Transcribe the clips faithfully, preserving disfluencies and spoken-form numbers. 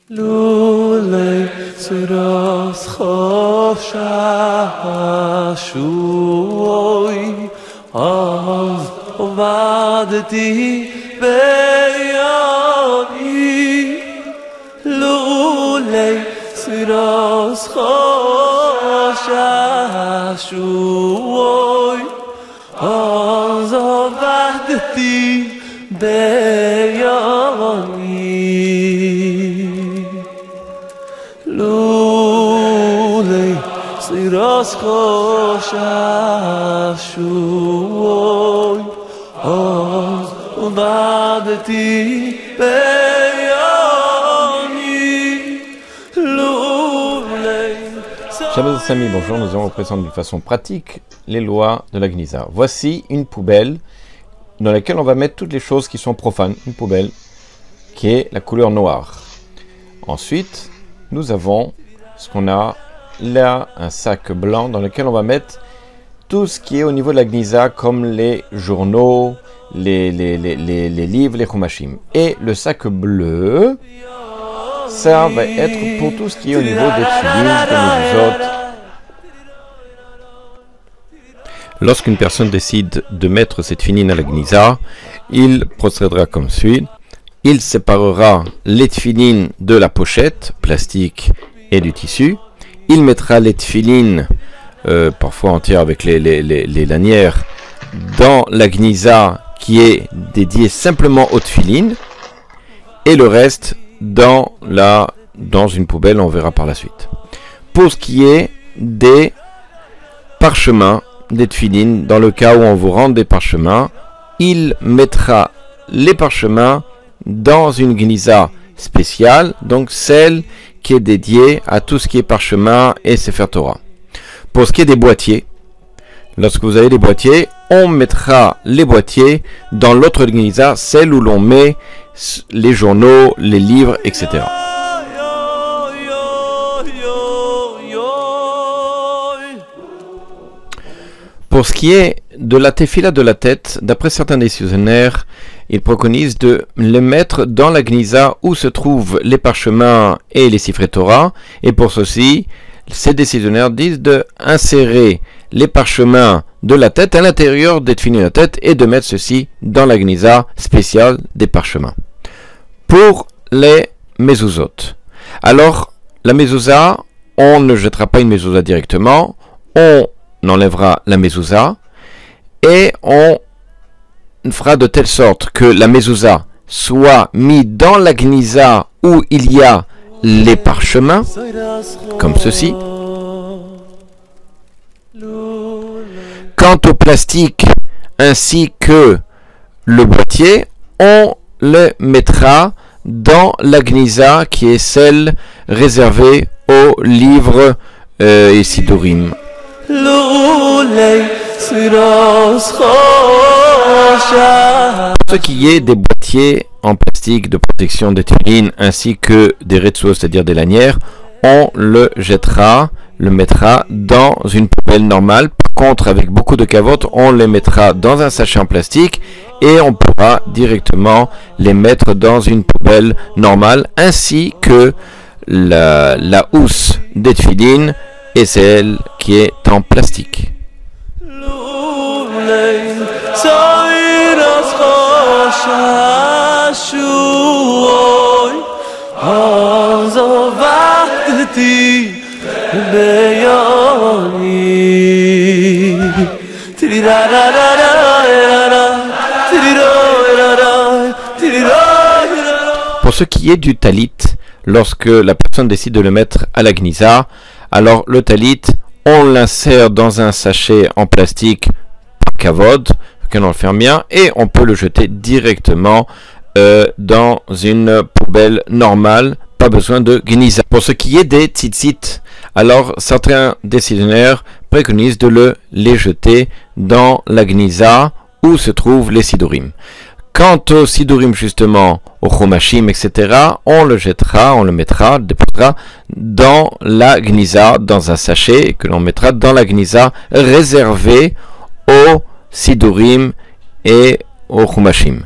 לולי צרוס חוששוי אז עבדתי ביוני לולי צרוס חוששוי אז עבדתי ביוני לולי סירוס חוששוי אז עבדתי ביוני לולי. Chers amis, bonjour, nous allons représenter de façon pratique les lois de la Gnisa. Voici une poubelle dans laquelle on va mettre toutes les choses qui sont profanes, une poubelle qui est la couleur noire. Ensuite, nous avons ce qu'on a là, un sac blanc dans lequel on va mettre tout ce qui est au niveau de la Gnisa, comme les journaux, les, les, les, les, les livres, les chumashim. Et le sac bleu, ça va être pour tout ce qui est au niveau des tefilin, des mezuzot. Lorsqu'une personne décide de mettre cette tefilin à la Gnisa, il procédera comme suit. Il séparera les tefilin de la pochette, plastique et du tissu. Il mettra les tefilin, euh, parfois entières avec les, les, les, les lanières, dans la Gnisa qui est dédiée simplement aux tefilin. Et le reste dans, la, dans une poubelle, on verra par la suite. Pour ce qui est des parchemins, des tefilin, dans le cas où on vous rend des parchemins, il mettra les parchemins dans une Gnisa spéciale, donc celle qui est dédiée à tout ce qui est parchemin et Sefer Torah. Pour ce qui est des boîtiers, lorsque vous avez des boîtiers, on mettra les boîtiers dans l'autre Gnisa, celle où l'on met les journaux, les livres, et cetera. Pour ce qui est de la tefila de la tête, d'après certains décisionnaires, ils préconisent de les mettre dans la Gnisa où se trouvent les parchemins et les Sifrei Torah. Et pour ceci, ces décisionnaires disent de insérer les parchemins de la tête à l'intérieur des tefilin de la tête et de mettre ceci dans la Gnisa spéciale des parchemins. Pour les mezuzot. Alors, la mezouza, on ne jettera pas une mezouza directement, on enlèvera la mezouza et on fera de telle sorte que la mezouza soit mise dans la Gnisa où il y a les parchemins, comme ceci. Quant au plastique ainsi que le boîtier, on le mettra dans la Gnisa qui est celle réservée aux livres euh, et sidurim. Ce qui est des boîtiers en plastique de protection des tefilin ainsi que des retzos, c'est-à-dire des lanières, on le jettera, le mettra dans une poubelle normale. Par contre, avec beaucoup de cavotes, on les mettra dans un sachet en plastique et on pourra directement les mettre dans une poubelle normale, ainsi que la, la housse des tefilin et celle qui est en plastique. Pour ce qui est du talit, lorsque la personne décide de le mettre à la Gnisa, alors le talit, on l'insère dans un sachet en plastique par kavod, qu'on le ferme bien, et on peut le jeter directement euh, dans une poubelle normale, pas besoin de Gnisa. Pour ce qui est des tzitzit, alors certains décisionnaires préconisent de le, les jeter dans la Gnisa où se trouvent les sidurim. Quant au sidurim justement, au chumashim, et cetera, on le jettera, on le mettra, déposera dans la Gnisa, dans un sachet que l'on mettra dans la Gnisa réservée aux sidurim et au chumashim.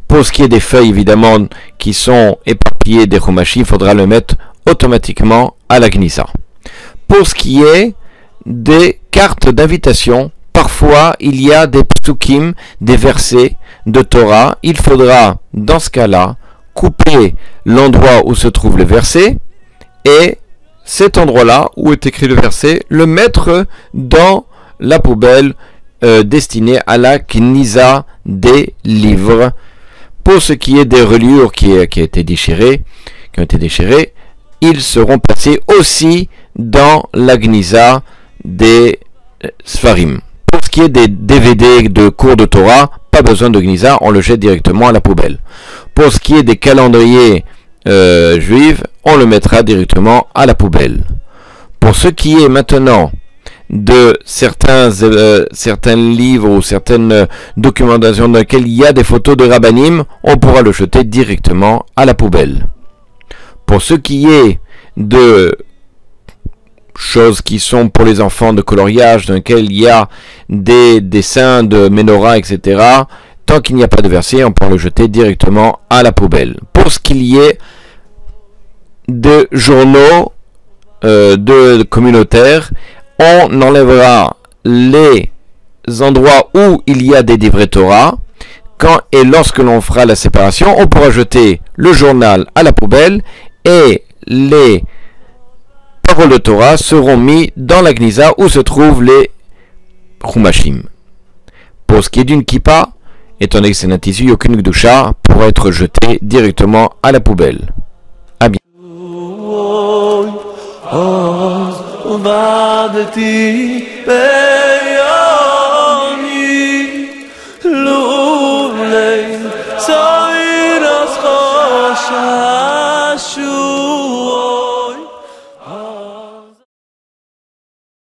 Pour ce qui est des feuilles, évidemment, qui sont éparpillées des Chumashim, il faudra le mettre automatiquement à la Gnisa. Pour ce qui est des cartes d'invitation, parfois il y a des psukim, des versets de Torah. Il faudra, dans ce cas-là, couper l'endroit où se trouve le verset et cet endroit-là où est écrit le verset, le mettre dans la poubelle euh, destinée à la Gnisa des livres. Pour ce qui est des reliures qui, qui, a été déchirées, qui ont été déchirées, ils seront placés aussi dans la Gnisa des Sfarim. Pour ce qui est des D V D de cours de Torah, pas besoin de Gnisa, on le jette directement à la poubelle. Pour ce qui est des calendriers euh, juifs, on le mettra directement à la poubelle. Pour ce qui est maintenant de certains, euh, certains livres ou certaines euh, documentations dans lesquelles il y a des photos de rabbanim, on pourra le jeter directement à la poubelle. Pour ce qui est de choses qui sont pour les enfants de coloriage, dans lesquelles il y a des dessins de menorah, et cetera, tant qu'il n'y a pas de verset, on pourra le jeter directement à la poubelle. Pour ce qu'il y est de journaux euh, de communautaires, on enlèvera les endroits où il y a des livrets Torah. Quand et lorsque l'on fera la séparation, on pourra jeter le journal à la poubelle et les paroles de Torah seront mis dans la Gnisa où se trouvent les Chumashim. Pour ce qui est d'une kippa, étant donné que c'est un tissu, aucune gdusha pourra être jetée directement à la poubelle. À bientôt. עבדתי